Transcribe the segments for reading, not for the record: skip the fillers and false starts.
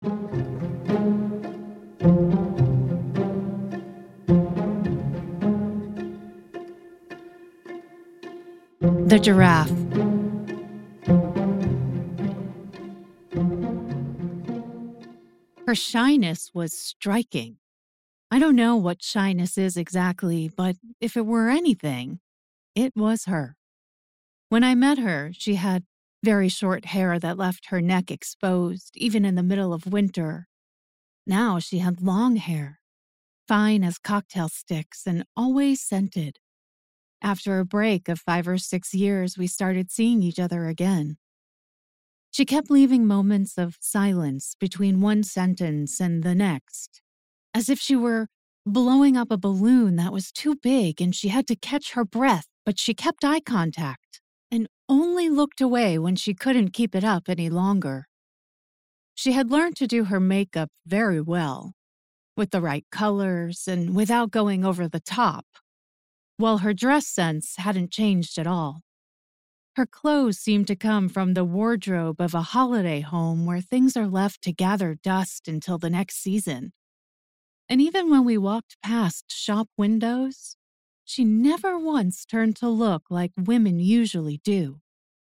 The giraffe. Her shyness was striking. I don't know what shyness is exactly, but if it were anything, it was her. When I met her, she had very short hair that left her neck exposed, even in the middle of winter. Now she had long hair, fine as cocktail sticks and always scented. After a break of 5 or 6 years, we started seeing each other again. She kept leaving moments of silence between one sentence and the next, as if she were blowing up a balloon that was too big and she had to catch her breath, but she kept eye contact and only looked away when she couldn't keep it up any longer. She had learned to do her makeup very well, with the right colors and without going over the top, while her dress sense hadn't changed at all. Her clothes seemed to come from the wardrobe of a holiday home where things are left to gather dust until the next season. And even when we walked past shop windows, she never once turned to look like women usually do.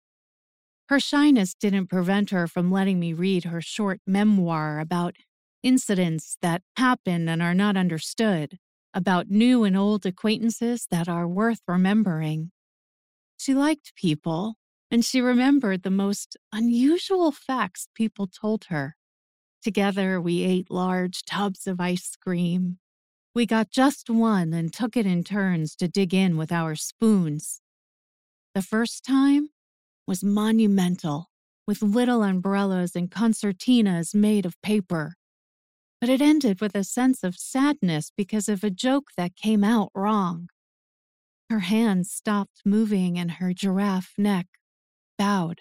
Her shyness didn't prevent her from letting me read her short memoir about incidents that happen and are not understood, about new and old acquaintances that are worth remembering. She liked people, and she remembered the most unusual facts people told her. Together, we ate large tubs of ice cream. We got just one and took it in turns to dig in with our spoons. The first time was monumental, with little umbrellas and concertinas made of paper. But it ended with a sense of sadness because of a joke that came out wrong. Her hands stopped moving and her giraffe neck bowed.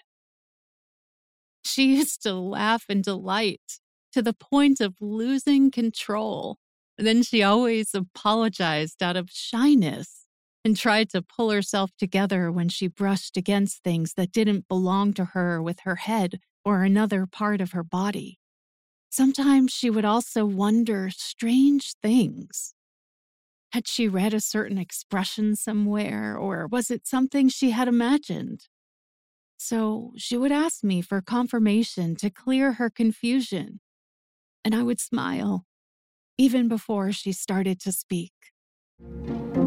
She used to laugh in delight to the point of losing control. Then she always apologized out of shyness and tried to pull herself together when she brushed against things that didn't belong to her with her head or another part of her body. Sometimes she would also wonder strange things. Had she read a certain expression somewhere, or was it something she had imagined? So she would ask me for confirmation to clear her confusion, and I would smile, even before she started to speak.